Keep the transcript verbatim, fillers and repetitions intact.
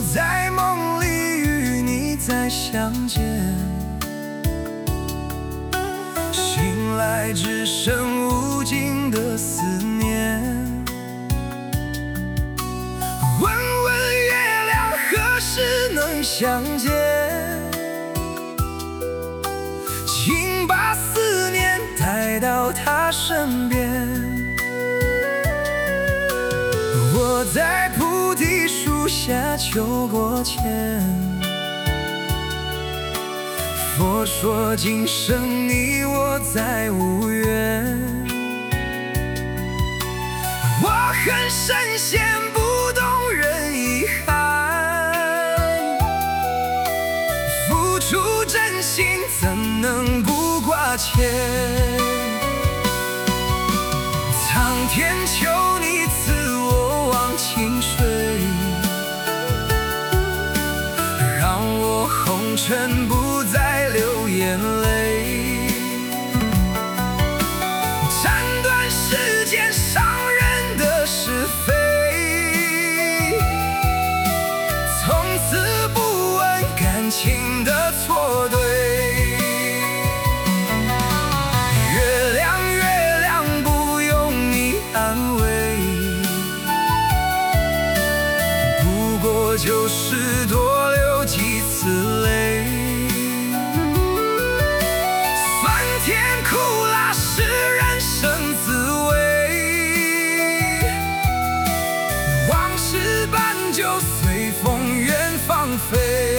在梦里与你再相见，醒来只剩无尽的思念。问问月亮何时能相见，请把思念带到他身边。我在菩提树下求过签，佛说今生你我再无缘。我恨神仙不懂人遗憾，付出真心怎能不挂牵？苍天求你赐我忘情水，让我红尘不再流眼泪。斩断世间伤人的是非，从此不问感情的错对。月亮月亮不用你安慰，不过就是多流几次泪。酸甜苦辣是人生滋味，往事斑鸠随风远放飞。